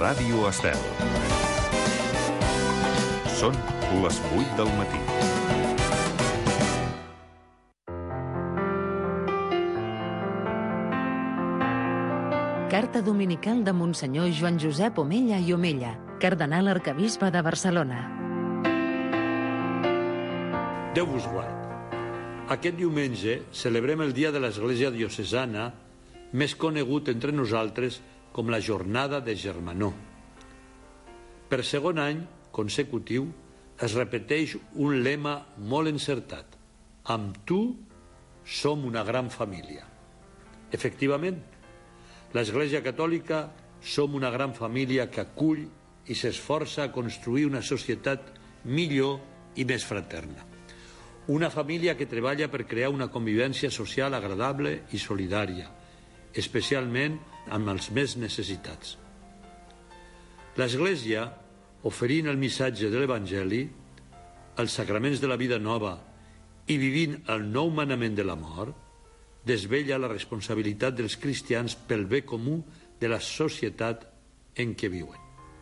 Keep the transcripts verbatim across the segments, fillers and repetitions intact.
Ràdio Estel. Són les vuit del matí. Carta dominical de Monsenyor Joan Josep Omella i Omella, cardenal arquebisbe de Barcelona. Déu vos guard. Aquest diumenge celebrem el dia de l'Església Diocesana, més conegut entre nosaltres com la Jornada de Germanor. Per segon any consecutiu es repeteix un lema molt encertat: amb tu som una gran família. Efectivament, l'Església Catòlica som una gran família que acull i s'esforça a construir una societat millor i més fraterna. Una família que treballa per crear una convivència social agradable i solidària, especialment amb els més necessitats. L'Església, oferint el missatge de l'Evangeli, els sacraments de la vida nova i vivint el nou manament de la mort, desvella la responsabilitat dels cristians pel bé comú de la societat en què viuen.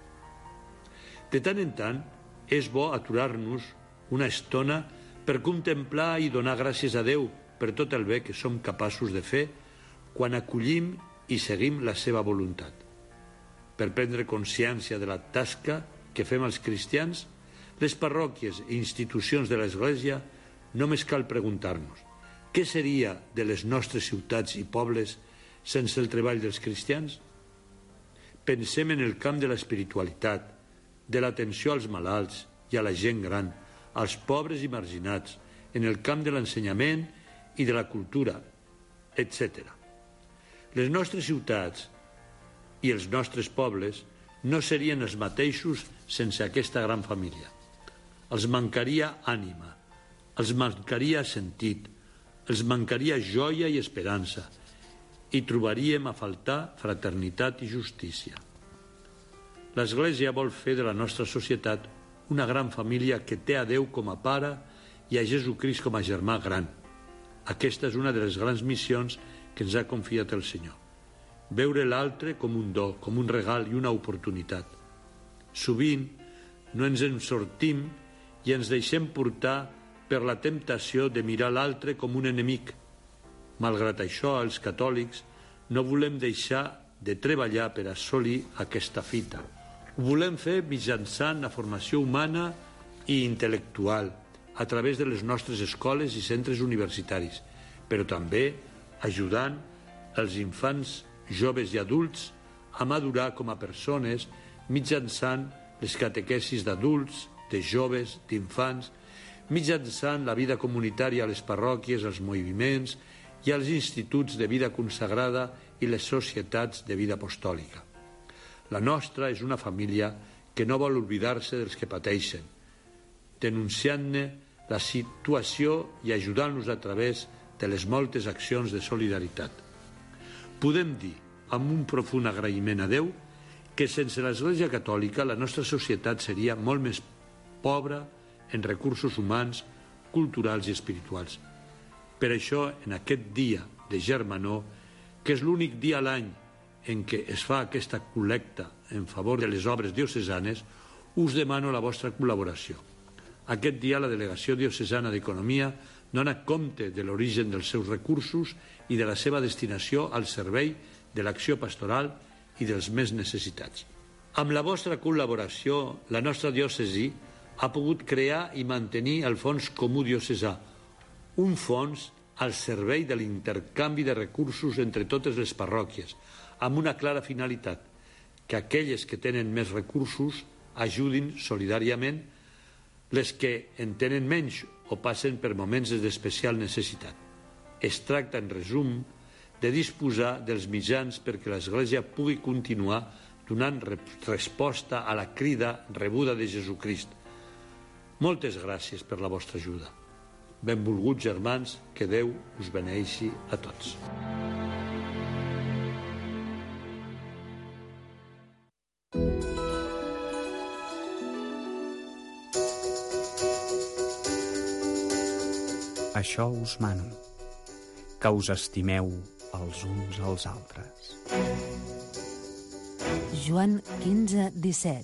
De tant en tant, és bo aturar-nos una estona per contemplar i donar gràcies a Déu per tot el bé que som capaços de fer quan acollim i seguim la seva voluntat. Per prendre consciència de la tasca que fem els cristians, les parròquies i institucions de l'Església, només cal preguntar-nos: què seria de les nostres ciutats i pobles sense el treball dels cristians? Pensem en el camp de l'espiritualitat, de l'atenció als malalts i a la gent gran, als pobres i marginats, en el camp de l'ensenyament i de la cultura, etcètera. Les nostres ciutats i els nostres pobles no serien els mateixos sense aquesta gran família. Els mancaria ànima, els mancaria sentit, els mancaria joia i esperança, i trobaríem a faltar fraternitat i justícia. L'Església vol fer de la nostra societat una gran família que té a Déu com a pare i a Jesucrist com a germà gran. Aquesta és una de les grans missions que ens ha confiat el Senyor. Veure l'altre com un do, com un regal i una oportunitat. Sovint no ens en sortim i ens deixem portar per la temptació de mirar l'altre com un enemic. Malgrat això, els catòlics no volem deixar de treballar per assolir aquesta fita. Ho volem fer mitjançant la formació humana i intel·lectual, a través de les nostres escoles i centres universitaris, però també ajudant els infants, joves i adults a madurar com a persones mitjançant les catequesis d'adults, de joves, d'infants, mitjançant la vida comunitària a les parròquies, als moviments i als instituts de vida consagrada i les societats de vida apostòlica. La nostra és una família que no vol oblidar-se dels que pateixen, denunciant-ne la situació i ajudant-los a través de les moltes accions de solidaritat. Podem dir, amb un profund agraïment a Déu, que sense l'Església Catòlica la nostra societat seria molt més pobra en recursos humans, culturals i espirituals. Per això, en aquest dia de Germanor, que és l'únic dia a l'any en què es fa aquesta col·lecta en favor de les obres diocesanes, us demano la vostra col·laboració. Aquest dia la Delegació Diocesana d'Economia dona compte de l'origen dels seus recursos i de la seva destinació al servei de l'acció pastoral i dels més necessitats. Amb la vostra col·laboració, la nostra diòcesi ha pogut crear i mantenir el Fons Comú Diocesà, un fons al servei de l'intercanvi de recursos entre totes les parròquies, amb una clara finalitat, que aquelles que tenen més recursos ajudin solidàriament les que en tenen menys o passen per moments d'especial necessitat. Es tracta, en resum, de disposar dels mitjans perquè l'Església pugui continuar donant resposta a la crida rebuda de Jesucrist. Moltes gràcies per la vostra ajuda. Benvolguts germans, que Déu us beneixi a tots. Això us mano, que us estimeu els uns als altres. Joan quinze disset.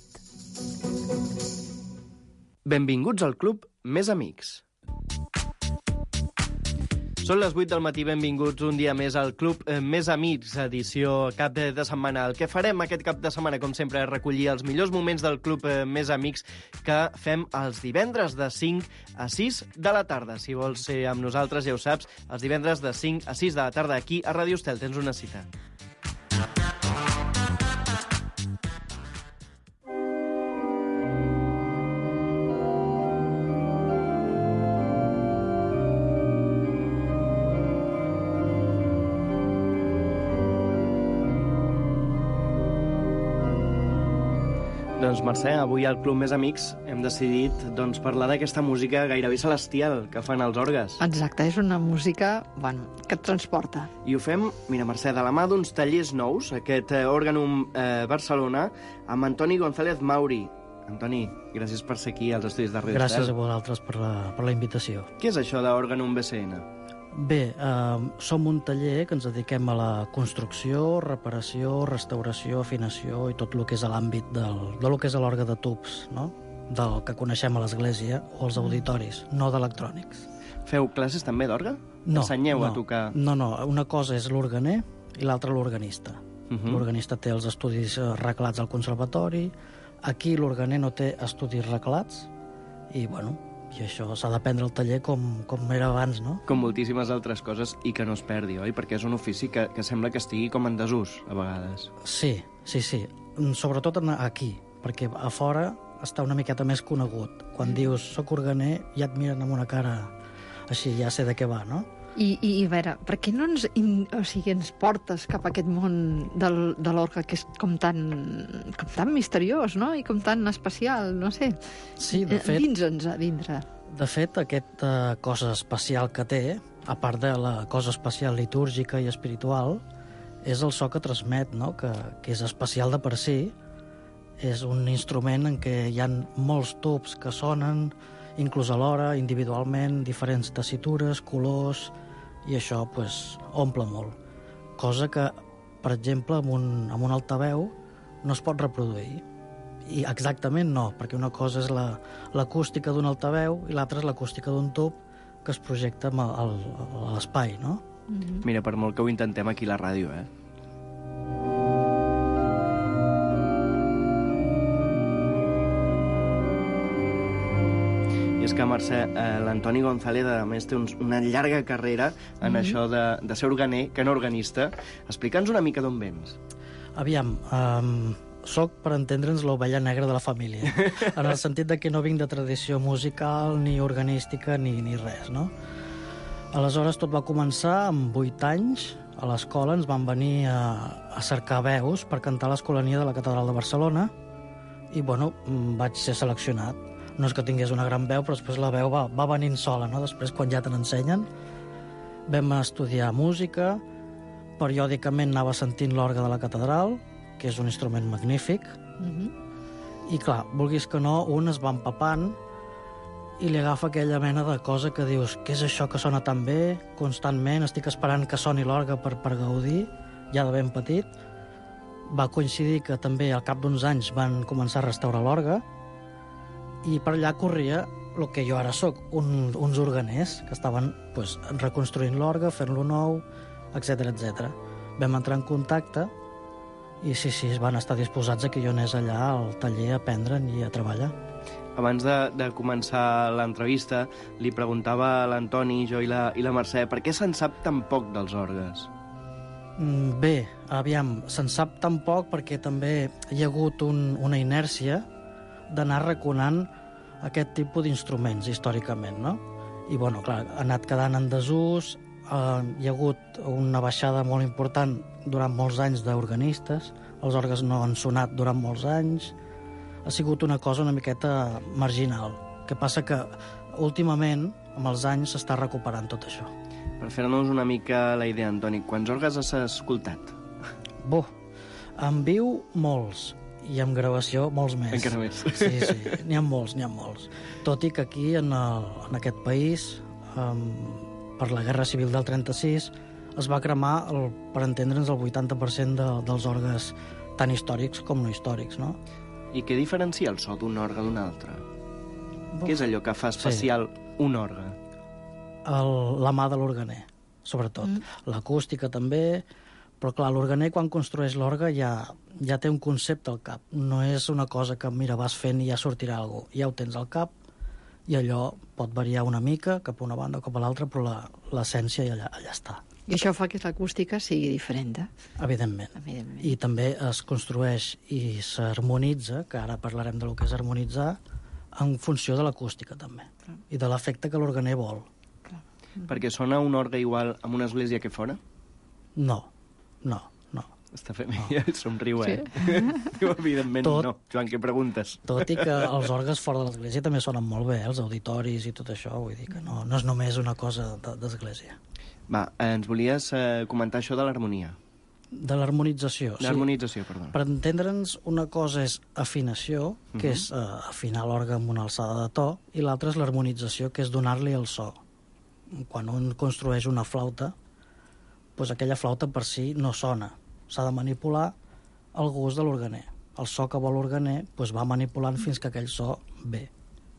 Benvinguts al club Més Amics. Són les vuit del matí, benvinguts un dia més al Club Més Amics, edició cap de setmana. El que farem aquest cap de setmana, com sempre, és recollir els millors moments del Club Més Amics que fem els divendres de cinc a sis de la tarda. Si vols ser amb nosaltres, ja ho saps, els divendres de cinc a sis de la tarda aquí a Ràdio Estel. Tens una cita. Doncs Mercè, avui al Club Més Amics hem decidit doncs, parlar d'aquesta música gairebé celestial que fan els orgues. Exacte, és una música, bueno, que et transporta. I ho fem, mira Mercè, de la mà d'uns tallers nous, aquest eh, Organum eh, Barcelona, amb Antoni González Mauri. Antoni, gràcies per ser aquí als estudis de Ràdio Estel. Gràcies a vosaltres per la, per la invitació. Què és això d'Organum B C N? Bé, eh, som un taller que ens dediquem a la construcció, reparació, restauració, afinació i tot el que és a l'àmbit del, de lo que és l'orgue de tubs, no? Del que coneixem a l'església o als auditoris, no d'electrònics. Feu classes també d'orgue? No, Ensenyeu no, a tocar? No, no, una cosa és l'organer i l'altra l'organista. Uh -huh. L'organista té els estudis reglats al conservatori, aquí l'organer no té estudis reglats i, bueno, i això s'ha d'aprendre al taller com, com era abans, no? Com moltíssimes altres coses i que no es perdi, oi? Perquè és un ofici que, que sembla que estigui com en desús, a vegades. Sí, sí, sí. Sobretot aquí, perquè a fora està una miqueta més conegut. Quan dius soc organer, ja et miren amb una cara així, ja sé de què va, no? I, i a veure, per què no ens, in, o sigui, ens portes cap a aquest món del, de l'orgue que és com tan, com tan misteriós, no? I com tan especial, no sé. Sí, de fet... Dins-nos a dintre. De fet, aquesta cosa especial que té, a part de la cosa especial litúrgica i espiritual, és el so que transmet, no? Que, que és especial de per si. És un instrument en què hi ha molts tubs que sonen, inclús alhora, individualment, diferents tessitures, colors, i això pues, omple molt. Cosa que, per exemple, amb un, amb un altaveu no es pot reproduir. I exactament no, perquè una cosa és la, l'acústica d'un altaveu i l'altra és l'acústica d'un tub que es projecta a l'espai, no? Mm-hmm. Mira, per molt que ho intentem aquí a la ràdio, eh? És que, Mercè, eh, l'Antoni González, a més, té uns, una llarga carrera en mm-hmm. això de, de ser organer, que no organista. Explica'ns una mica d'on vens. Aviam, um, soc, per entendre'ns, l'ovella negra de la família, en el sentit de que no vinc de tradició musical, ni organística, ni, ni res, no? Aleshores, tot va començar amb vuit anys. A l'escola ens van venir a, a cercar veus per cantar a l'Escolania de la Catedral de Barcelona i, bueno, vaig ser seleccionat. No és que tingués una gran veu, però després la veu va, va venint sola, no? Després, quan ja te n'ensenyen, vam estudiar música, periòdicament anava sentint l'orgue de la catedral, que és un instrument magnífic, Mm-hmm. i clar, vulguis que no, un es va empapant i li agafa aquella mena de cosa que dius, què és això que sona tan bé, constantment, estic esperant que soni l'orgue per, per gaudir, ja de ben petit. Va coincidir que també al cap d'uns anys van començar a restaurar l'orgue, i per allà corria el que jo ara sóc, un, uns organers que estaven pues, reconstruint l'orgue, fent-lo nou, etcètera etcètera. Vam entrar en contacte i sí, sí, van estar disposats a que jo anés allà al taller a aprendre'n i a treballar. Abans de, de començar l'entrevista, li preguntava a l'Antoni, jo i la, i la Mercè, per què se'n sap tan poc dels orgues? Bé, aviam, se'n sap tan poc perquè també hi ha hagut un, una inèrcia d'anar reconant aquest tipus d'instruments històricament, no? I, bueno, clar, ha anat quedant en desús, eh, hi ha hagut una baixada molt important durant molts anys d'organistes, els orgues no han sonat durant molts anys, ha sigut una cosa una miqueta marginal. El que passa que últimament, amb els anys, s'està recuperant tot això. Per fer-nos una mica la idea, Antoni, quants orgues has escoltat? Bo, en viu molts, i amb gravació molts més. Encara més. Sí, sí, n'hi ha molts, n'hi ha molts. Tot i que aquí, en, el, en aquest país, um, per la Guerra Civil del trenta-sis, es va cremar, el, per entendre'ns, el vuitanta per cent de, dels orgues tant històrics com no històrics, no? I què diferencia el so d'un orgue d'un altre? Buf. Què és allò que fa especial sí. un orgue? El, la mà de l'organer, sobretot. Mm. L'acústica també, però clar, l'organer quan construeix l'orgue ja, ja té un concepte al cap. No és una cosa que, mira, vas fent i ja sortirà alguna cosa. Ja ho tens al cap i allò pot variar una mica cap a una banda o cap a l'altra, però l'essència allà, allà està. I això fa que l'acústica sigui diferent, eh? Evidentment. Evidentment. I també es construeix i s'harmonitza, que ara parlarem del que és harmonitzar, en funció de l'acústica també, clar. I de l'efecte que l'organer vol. Clar. Perquè sona un orgue igual en una església que fora? No, no, no. Està fent... No. Ja somriu, eh? Sí. Diu, evidentment Tot... no. Joan, què preguntes? Tot i que els orgues fora de l'església també sonen molt bé, eh? Els auditoris i tot això, vull dir que no, no és només una cosa d'església. Va, ens volies eh, comentar això de l'harmonia. De l'harmonització. L'harmonització, sí. perdó. Per entendre'ns, una cosa és afinació, que uh -huh. és uh, afinar l'orgue amb una alçada de to, i l'altra és l'harmonització, que és donar-li el so. Quan un construeix una flauta, doncs aquella flauta per si no sona. S'ha de manipular el gust de l'organer. El so que vol l'organer doncs va manipulant fins que aquell so ve.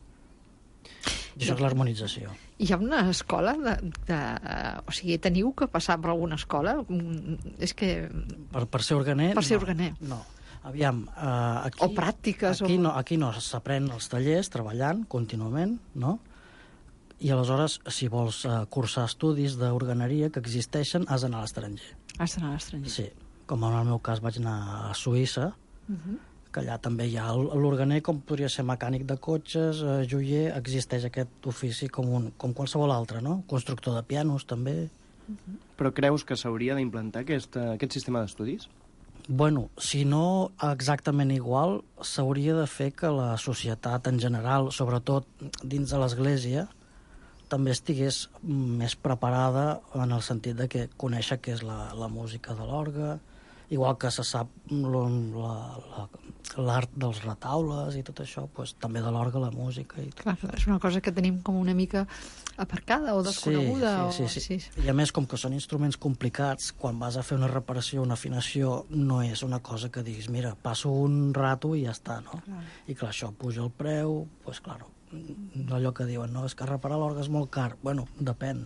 I això és l'harmonització. Hi ha una escola de, de... O sigui, teniu que passar per alguna escola? És que... Per, per ser organer? Per ser no, organer. No. Aviam, uh, aquí... O pràctiques. Aquí o... no, aquí no s'aprèn els tallers treballant contínuament, no? I aleshores, si vols uh, cursar estudis d'organeria que existeixen, has d'anar a l'estranger. Has d'anar a l'estranger. Sí, com en el meu cas vaig anar a Suïssa, uh -huh. que allà també hi ha l'organer, com podria ser mecànic de cotxes, eh, joier, existeix aquest ofici com, un, com qualsevol altre, no? Constructor de pianos, també. Uh-huh. Però creus que s'hauria d'implantar aquest, aquest sistema d'estudis? Bueno, si no exactament igual, s'hauria de fer que la societat en general, sobretot dins de l'Església, també estigués més preparada en el sentit de que conèixer què és la, la música de l'orgue, igual que se sap l'art dels retaules i tot això, doncs, també de l'orgue, la música. I tot. Clar, és una cosa que tenim com una mica aparcada o desconeguda. Sí, sí, o... sí, sí. sí. I a més, com que són instruments complicats, quan vas a fer una reparació, una afinació, no és una cosa que diguis, mira, passo un rato i ja està, no? Clar. I clar, això puja el preu, doncs, clar, allò que diuen, no, és que reparar l'orgue és molt car. Bueno, depèn.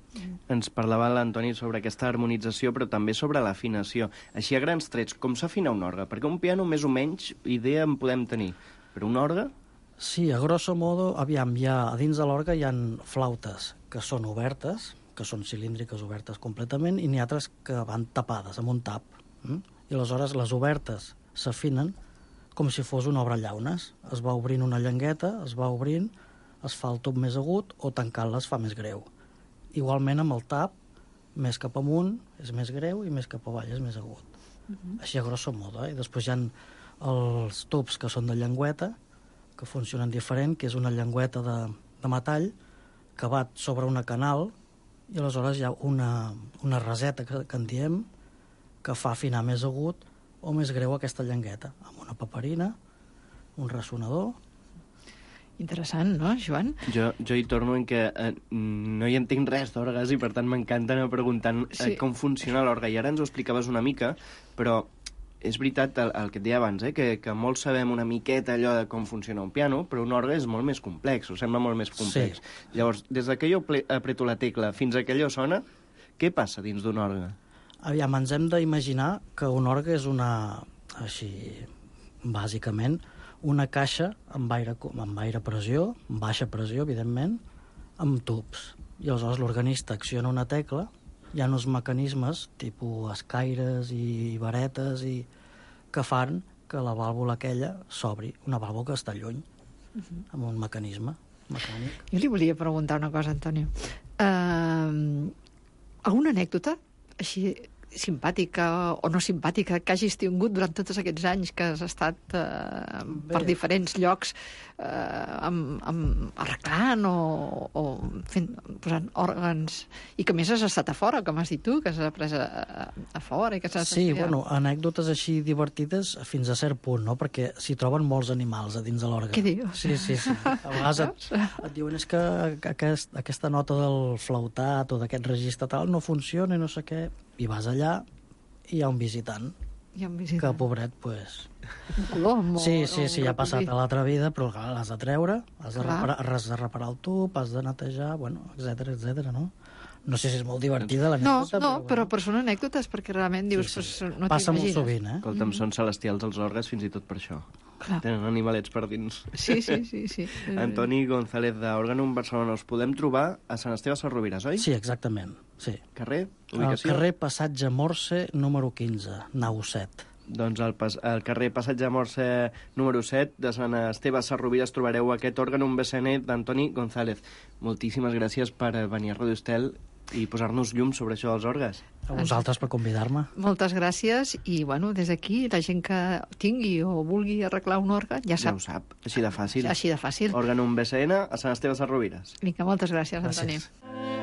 Ens parlava l'Antoni sobre aquesta harmonització, però també sobre l'afinació. Així, a grans trets, com s'afina un orgue? Perquè un piano, més o menys, idea en podem tenir. Però un orgue? Sí, a grosso modo, aviam, ja, a dins de l'orgue hi ha flautes que són obertes, que són cilíndriques obertes completament, i n'hi ha altres que van tapades, amb un tap. Mm? I aleshores les obertes s'afinen com si fos una obra llaunes. Es va obrint una llengueta, es va obrint, es fa el tub més agut, o tancant-la es fa més greu. Igualment amb el tap, més cap amunt és més greu i més cap avall és més agut. Uh-huh. Així a grosso modo. Eh? I després hi ha els tubs que són de llengüeta, que funcionen diferent, que és una llengüeta de, de metall que bat sobre una canal i aleshores hi ha una, una raseta que, que en diem que fa afinar més agut o més greu aquesta llengüeta, amb una paperina, un ressonador. Interessant, no, Joan? Jo, jo hi torno en que eh, no hi entenc res d'orgues i per tant m'encanta anar preguntant eh, sí. com funciona l'orgue. I ara ens ho explicaves una mica, però és veritat el, el que et deia abans, eh, que, que molts sabem una miqueta allò de com funciona un piano, però un orgue és molt més complex, o sembla molt més complex. Sí. Llavors, des que jo apreto la tecla fins que allò sona, què passa dins d'un orgue? Aviam, ens hem d'imaginar que un orgue és una, així, bàsicament, una caixa amb aire, amb aire pressió, amb baixa pressió, evidentment, amb tubs. I aleshores l'organista acciona una tecla, hi ha uns mecanismes, tipus escaires i varetes, i que fan que la vàlvula aquella s'obri, una vàlvula que està lluny, uh-huh. amb un mecanisme mecànic. Jo li volia preguntar una cosa, Antonio. Uh, alguna anècdota, així simpàtica o no simpàtica, que hagis tingut durant tots aquests anys que has estat eh, per diferents llocs eh, amb, amb arreglant o, o fent, posant òrgans, i que més has estat a fora, com has dit tu, que has après a, a fora i que has sí, bueno, anècdotes així divertides fins a cert punt, no? Perquè s'hi troben molts animals a dins de l'orgue. Què dius? Sí, sí, sí. A vegades et, et diuen és que aquest, aquesta nota del flautat o d'aquest registre tal no funciona i no sé què, i vas allà i hi ha un visitant Ja em visita. que pobret, pues... Un color molt... Sí, sí, sí, ja ha passat a la... l'altra vida, però clar, l'has de treure, has de, Clar. reparar, has de reparar el tub, has de netejar, bueno, etcètera, etcètera, no? No sé si és molt divertida No, l'anècdota, no, però, bueno. però són anècdotes, perquè realment dius, Sí, sí. Pues, no Passa molt t'imagines. sovint, eh? Escolta'm, són celestials els orgues fins i tot per això. Clar. Tenen animalets per dins. Sí, sí, sí. sí. Antoni González d'Òrganum, Barcelona. Us podem trobar a Sant Esteve Sesrovires, oi? Sí, exactament, sí. Carrer? Al Ubicació? carrer Passatge Morse, número quinze, nau set. Doncs al, pas, al carrer Passatge Morse número set de Sant Esteve Sesrovires trobareu aquest Òrganum B C N d'Antoni González. Moltíssimes gràcies per venir a Radio Estel i posar-nos llum sobre això dels orgues. A vosaltres per convidar-me. Moltes gràcies i, bueno, des d'aquí, la gent que tingui o vulgui arreglar un òrgan ja Ja sap. ho sap, així de fàcil. Així de fàcil. Òrganum B C N a Sant Esteve Sesrovires. Vinga, moltes gràcies, Antoni. Gràcies.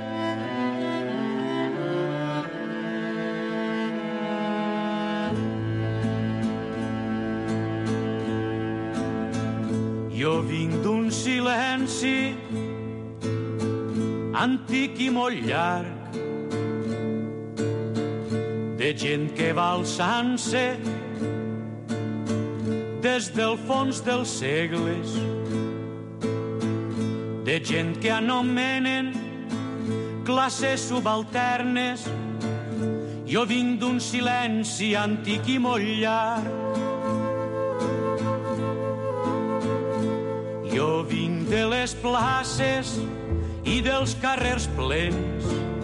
Jo vinc d'un silenci antic i molt llarg, de gent que va alçant-se des del fons dels segles, de gent que anomenen classes subalternes. Jo vinc d'un silenci antic i molt llarg. Jo vinc de les places i dels carrers plens,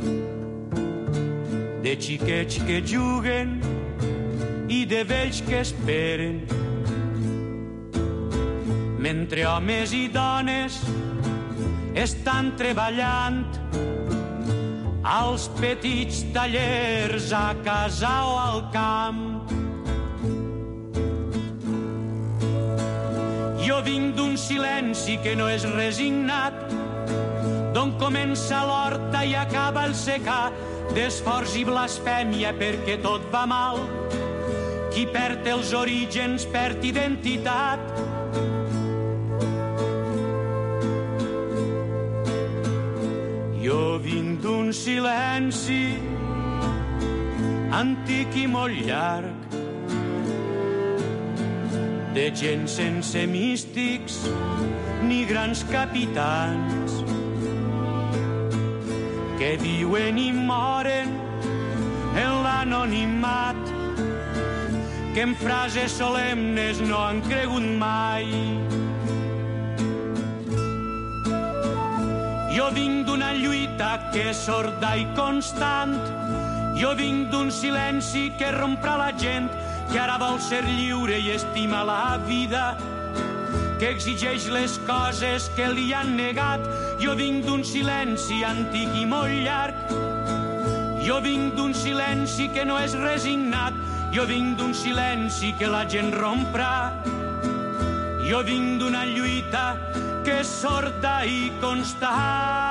de xiquets que juguen i de vells que esperen, mentre homes i dones estan treballant als petits tallers a casa o al camp. Jo vinc d'un silenci que no és resignat, d'on comença l'horta i acaba el secà, d'esforç i blasfèmia perquè tot va mal. Qui perd els orígens perd identitat. Jo vinc d'un silenci antic i molt llarg, de gent sense místics ni grans capitans, que viuen i moren en l'anonimat, que en frases solemnes no han cregut mai. Jo vinc d'una lluita que és sorda i constant. Jo vinc d'un silenci que romprà la gent, que ara vol ser lliure i estima la vida, que exigeix les coses que li han negat. Jo vinc d'un silenci antic i molt llarg. Jo vinc d'un silenci que no és resignat. Jo vinc d'un silenci que la gent romprà. Jo vinc d'una lluita que és sorda i constant.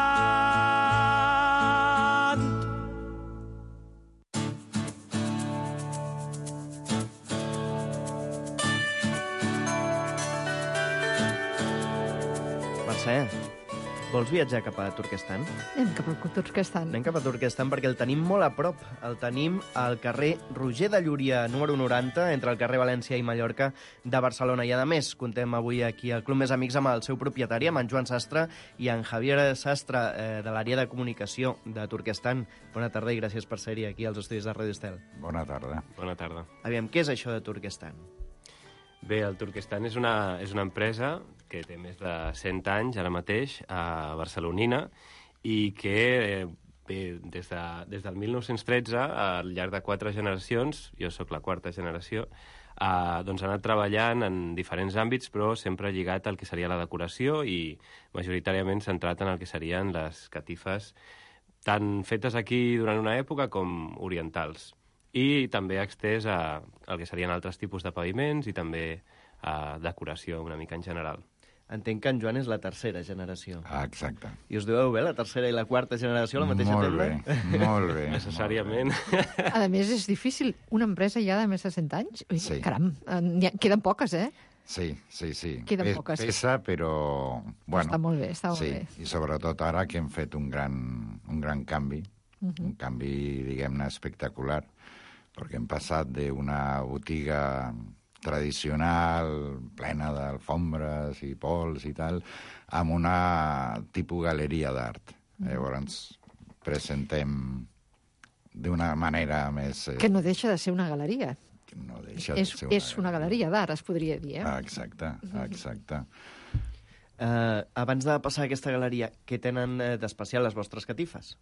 Mercè, vols viatjar cap a Turquestan? Anem cap al Turquestan. Anem cap a Turquestan perquè el tenim molt a prop. El tenim al carrer Roger de Llúria, número noranta, entre el carrer València i Mallorca de Barcelona. I, a més, contem avui aquí al Club Més Amics amb el seu propietari, amb en Joan Sastre i en Javier Sastre, eh, de l'àrea de comunicació de Turquestan. Bona tarda i gràcies per ser-hi aquí als estudis de Radio Estel. Bona tarda. Bona tarda. Aviam, què és això de Turquestan? Bé, el Turquestan és una, és una empresa que té més de cent anys ara mateix a Barcelonina i que eh, bé, des, de, des del mil nou-cents tretze, al llarg de quatre generacions, jo sóc la quarta generació, eh, doncs ha anat treballant en diferents àmbits, però sempre lligat al que seria la decoració i majoritàriament centrat en el que serien les catifes tant fetes aquí durant una època com orientals. I també extès a, al que serien altres tipus de paviments i també a decoració una mica en general. Entenc que en Joan és la tercera generació. Ah, exacte. I us dueu bé la tercera i la quarta generació a la mateixa molt tenda? Bé, molt bé. Necessàriament. A més, és difícil. Una empresa ja de més de cent anys? Ui, Sí. Caram, en- ha- queden poques, eh? Sí, sí, sí. Queden Pe- poques. Pesa, però... Bueno, Està molt bé, està molt sí. bé. I sobretot ara que hem fet un gran, un gran canvi, Mhm. un canvi, diguem-ne, espectacular, perquè hem passat d'una botiga tradicional, plena d'alfombres i pols i tal, amb una tipus galeria d'art. Mm. Llavors presentem d'una manera més... Eh, que no deixa de ser una galeria. No deixa és, de ser una és una galeria d'art, es podria dir, eh? Ah, exacte, exacte. Uh, abans de passar a aquesta galeria, què tenen uh, d'especial les vostres catifes?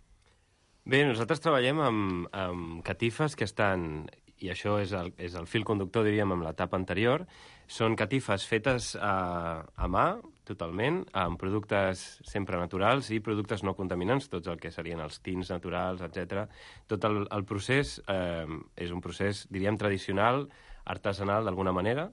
Bé, nosaltres treballem amb, amb catifes que estan, i això és el, és el fil conductor, diríem, amb l'etapa anterior, són catifes fetes a, a mà, totalment, amb productes sempre naturals i productes no contaminants, tots el que serien els tints naturals, etcètera. Tot el, el procés eh, és un procés, diríem, tradicional, artesanal, d'alguna manera.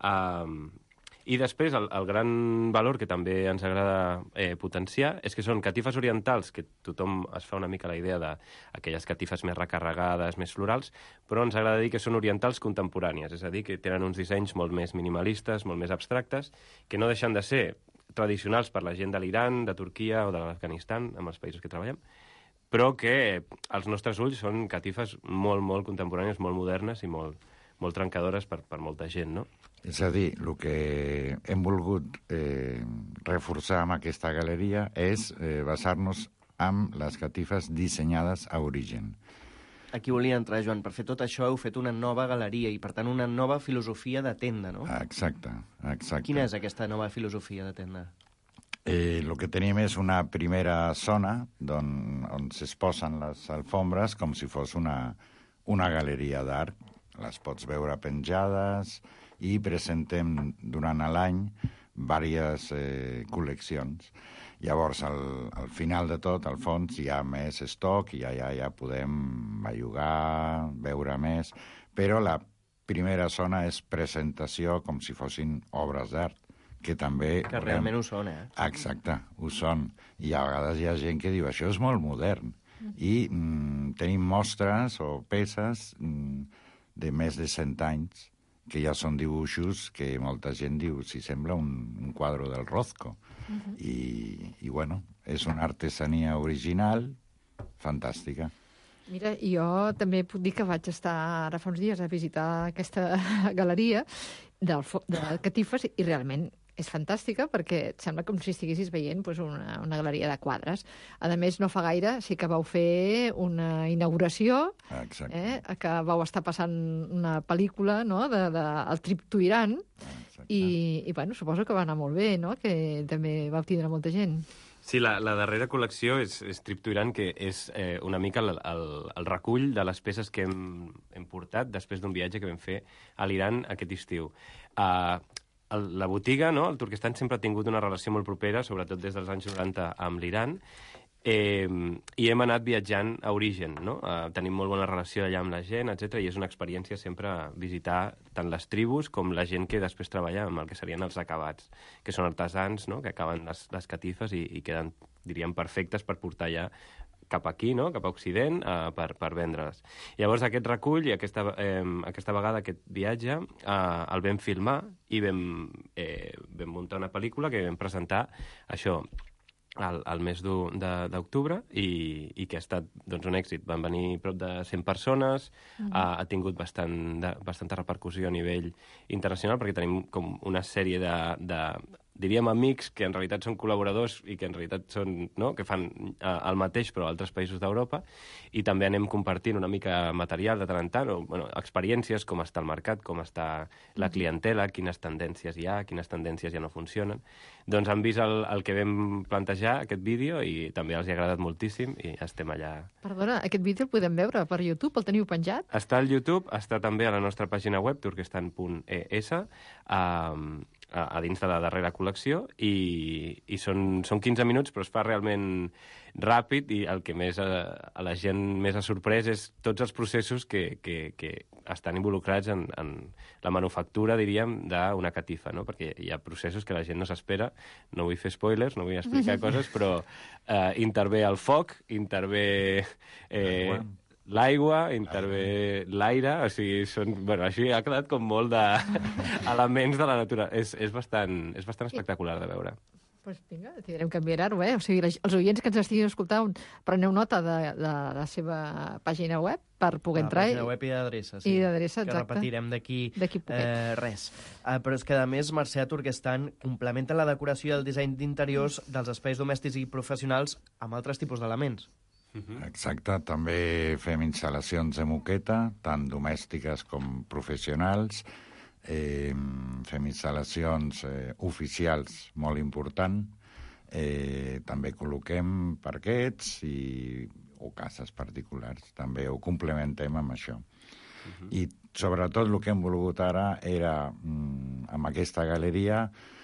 Eh, I després, el, el gran valor que també ens agrada eh, potenciar és que són catifes orientals, que tothom es fa una mica la idea d'aquelles catifes més recarregades, més florals, però ens agrada dir que són orientals contemporànies, és a dir, que tenen uns dissenys molt més minimalistes, molt més abstractes, que no deixen de ser tradicionals per la gent de l'Iran, de Turquia o de l'Afganistan, amb els països que treballem, però que als nostres ulls són catifes molt, molt contemporànies, molt modernes i molt, molt trencadores per, per molta gent, no? És a dir, el que hem volgut eh, reforçar amb aquesta galeria és eh, basar-nos en les catifes dissenyades a origen. Aquí volia entrar, Joan. Per fer tot això heu fet una nova galeria i, per tant, una nova filosofia de tenda, no? Exacte, exacte. Quina és aquesta nova filosofia de tenda? Eh, el que tenim és una primera zona on, on s'exposen les alfombres com si fos una, una galeria d'art. Les pots veure penjades i presentem durant l'any diverses eh, col·leccions. Llavors, al, al final de tot, al fons, hi ha més estoc i allà ja podem bellugar, veure més, però la primera zona és presentació com si fossin obres d'art, que també... Que volem... realment ho són, eh? Exacte, ho són. I a vegades hi ha gent que diu, això és molt modern. I mm, tenim mostres o peces mm, de més de cent anys que ja són dibuixos que molta gent diu si sembla un, un quadre del Rothko. Uh-huh. I, I, bueno, és una artesania original fantàstica. Mira, jo també puc dir que vaig estar ara fa uns dies a visitar aquesta galeria de, de catifes i realment és fantàstica perquè et sembla com si estiguessis veient pues, una, una galeria de quadres. A més, no fa gaire sí que vau fer una inauguració, eh, que vau estar passant una pel·lícula, no?, de, de, el Trip to Iran, i, i bueno, suposo que va anar molt bé, no?, que també vau tindre molta gent. Sí, la, la darrera col·lecció és, és Trip to Iran, que és eh, una mica el, el, el recull de les peces que hem, hem portat després d'un viatge que vam fer a l'Iran aquest estiu. Uh, el, la botiga, no?, el Turquestan sempre ha tingut una relació molt propera, sobretot des dels anys noranta, amb l'Iran, eh, i hem anat viatjant a origen, no? Uh, tenim molt bona relació allà amb la gent, etcètera, i és una experiència sempre visitar tant les tribus com la gent que després treballa amb el que serien els acabats, que són artesans, no?, que acaben les, les catifes i, i queden, diríem, perfectes per portar ja cap aquí, no?, cap a Occident, uh, per, per vendre-les. Llavors, aquest recull i aquesta, eh, aquesta vegada, aquest viatge, uh, el vam filmar i vam, eh, vam muntar una pel·lícula que vam presentar, això, al, al mes d'octubre i, i que ha estat doncs, un èxit. Van venir prop de cent persones, uh-huh. ha, ha tingut bastant de, bastanta repercussió a nivell internacional perquè tenim com una sèrie de, de diríem amics que en realitat són col·laboradors i que en realitat són, no?, que fan uh, el mateix però a altres països d'Europa, i també anem compartint una mica material de tant en tant, o bueno, experiències, com està el mercat, com està la clientela, quines tendències hi ha, quines tendències ja no funcionen. Doncs han vist el, el que vam plantejar, aquest vídeo, i també els hi ha agradat moltíssim i estem allà. Perdona, aquest vídeo el podem veure per YouTube? El teniu penjat? Està al YouTube, està també a la nostra pàgina web, turkestan punt e essa, um, a, a dins de la darrera col·lecció, i, i són, són quinze minuts, però es fa realment ràpid, i el que més a, a la gent més ha sorprès és tots els processos que, que, que estan involucrats en, en la manufactura, diríem, d'una catifa, no? Perquè hi ha processos que la gent no s'espera, no vull fer spoilers, no vull explicar coses, però eh, intervé el foc, intervé eh, l'aigua, intervé l'aire, o sigui, són, bueno, així ha quedat com molt d'elements de la natura. És, és, bastant, és bastant espectacular de veure. Pues vinga, tindrem que mirar-ho, eh? O sigui, els oients que ens estiguin escoltant, preneu nota de, de la seva pàgina web per poder la entrar. La pàgina web i d'adreça, sí. I d'adreça, exacte. Que repetirem d'aquí poquet. Eh, res. Uh, però és que, a més, Mercè Turquestan complementa la decoració i el disseny d'interiors dels espais domèstics i professionals amb altres tipus d'elements. Exacte, també fem instal·lacions de moqueta, tant domèstiques com professionals. Eh, fem instal·lacions eh, oficials molt important, eh, també col·loquem parquets i, o cases particulars, també ho complementem amb això. Uh-huh. I sobretot el que hem volgut ara era, mm, amb aquesta galeria,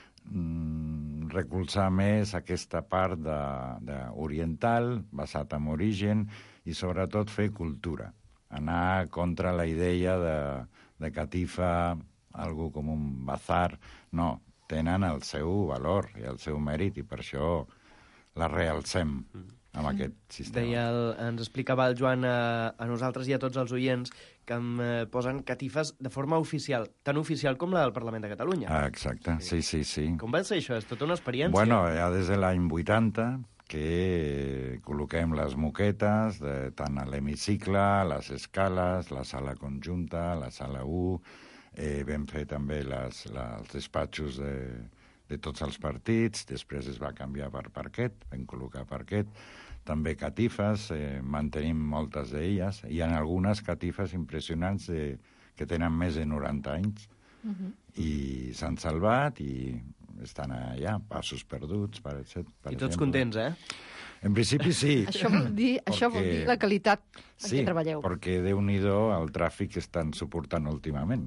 mm, recolzar més aquesta part de, de oriental, basat en origen, i sobretot fer cultura, anar contra la idea de, de catifa, algo com un bazar. No, tenen el seu valor i el seu mèrit i per això la realcem amb aquest sistema. Deia el, ens explicava el Joan a, a nosaltres i a tots els oients que em eh, posen catifes de forma oficial, tan oficial com la del Parlament de Catalunya. Ah, exacte, sí, sí, sí. Com va ser això? És tota una experiència. Bueno, ja des de l'any vuitanta que col·loquem les moquetes, de, tant a l'hemicicle, les escales, la sala conjunta, la sala u. Eh, vam fer també les, les, els despatxos de, de tots els partits, després es va canviar per parquet, vam col·locar parquet, també catifes, eh, mantenim moltes d'elles, hi ha algunes catifes impressionants de, que tenen més de noranta anys, uh-huh. i s'han salvat i estan allà, passos perduts, per, per I tots exemple. contents, eh? En principi sí. Això vol dir, perquè... això vol dir la qualitat en sí, què treballeu. Sí, perquè Déu-n'hi-do el tràfic que estan suportant últimament.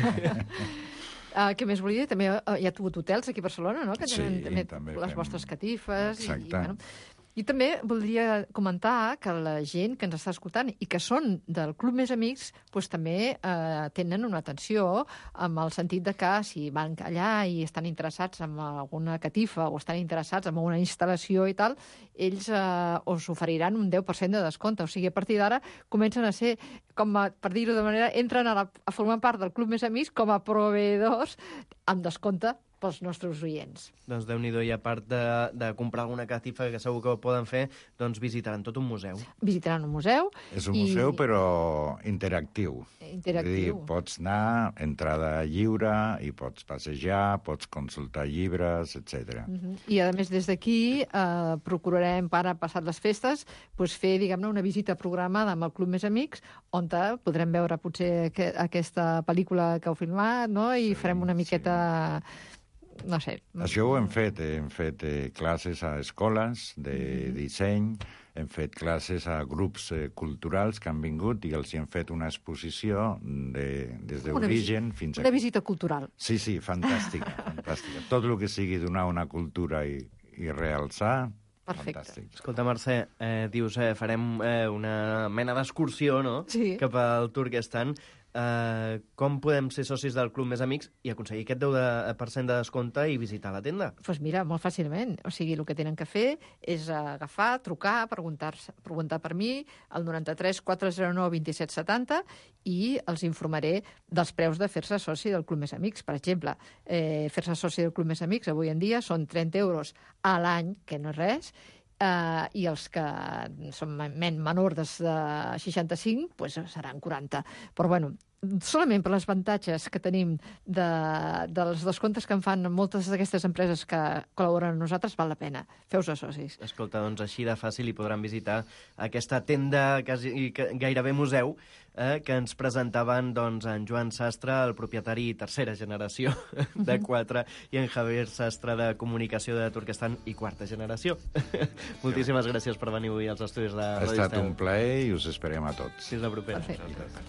Uh, què més volia dir? També uh, hi ha hagut hotels aquí a Barcelona, no? Que tenen Sí, també, també les fem- vostres catifes. Exacte. I, bueno, I també voldria comentar que la gent que ens està escoltant i que són del Club Més Amics doncs també eh, tenen una atenció amb el sentit de que si van allà i estan interessats en alguna catifa o estan interessats en una instal·lació i tal, ells eh, us oferiran un deu per cent de descompte. O sigui, a partir d'ara comencen a ser, com a, per dir-ho de manera, entren a, la, a formar part del Club Més Amics com a proveïdors amb descompte pels nostres oients. Doncs Déu-n'hi-do, i a part de, de comprar alguna catifa que segur que ho poden fer, doncs visitaran tot un museu. Visitaran un museu. És un i... museu, però interactiu. Interactiu. És a dir, pots anar, entrada lliure, i pots passejar, pots consultar llibres, etcètera. Uh-huh. I, a més, des d'aquí eh, procurarem, para passat les festes, doncs fer, diguem-ne, una visita programada amb el Club Més Amics, on podrem veure potser que, aquesta pel·lícula que heu filmat, no? I sí, farem una miqueta... Sí. No sé. Això ho hem fet. Hem fet eh, classes a escoles de mm-hmm. disseny, hem fet classes a grups eh, culturals que han vingut i els hi hem fet una exposició de, des d'origen fins a... Una visita cultural. Sí, sí, fantàstica, fantàstica. Tot el que sigui donar una cultura i, i realçar, perfecte. Fantàstic. Escolta, Mercè, eh, dius, eh, farem eh, una mena d'excursió, no?, sí. cap al Turquestan. Eh, com podem ser socis del Club Més Amics i aconseguir aquest deu per cent de descompte i visitar la tenda? Doncs pues mira, molt fàcilment. O sigui, el que tenen que fer és agafar, trucar, preguntar, preguntar per mi al noranta-tres quatre zero nou vint set setanta i els informaré dels preus de fer-se soci del Club Més Amics. Per exemple, eh, fer-se soci del Club Més Amics avui en dia són trenta euros a l'any, que no és res, Uh, i els que són men menors de seixanta-cinc pues, seran quaranta. Però, bueno, solament per les avantatges que tenim de, dels descomptes que en fan moltes d'aquestes empreses que col·laboren amb nosaltres, val la pena. Feu-vos socis. Escolta, doncs així de fàcil hi podran visitar aquesta tenda quasi, gairebé museu eh, que ens presentaven doncs, en Joan Sastre, el propietari tercera generació de quatre, i en Javier Sastre, de comunicació de Turquestan i quarta generació. Moltíssimes gràcies per venir avui als estudis de Ha Radio estat Estel. un plaer i us esperem a tots. Fins la propera. Perfecte.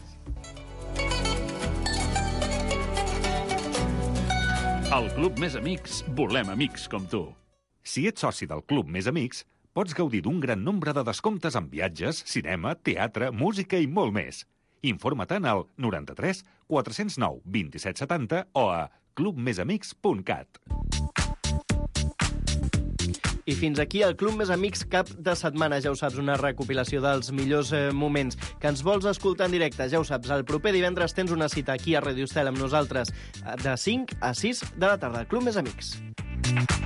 Al Club Més Amics volem amics com tu. Si ets soci del Club Més Amics, pots gaudir d'un gran nombre de descomptes en viatges, cinema, teatre, música i molt més. Informa-te'n al noranta-tres quatre zero nou vint set setanta o a club més amics punt cat. I fins aquí el Club Més Amics cap de setmana, ja ho saps, una recopilació dels millors eh, moments. Que ens vols escoltar en directe, ja ho saps, el proper divendres tens una cita aquí a Radio Estel amb nosaltres de cinc a sis de la tarda. Club Més Amics.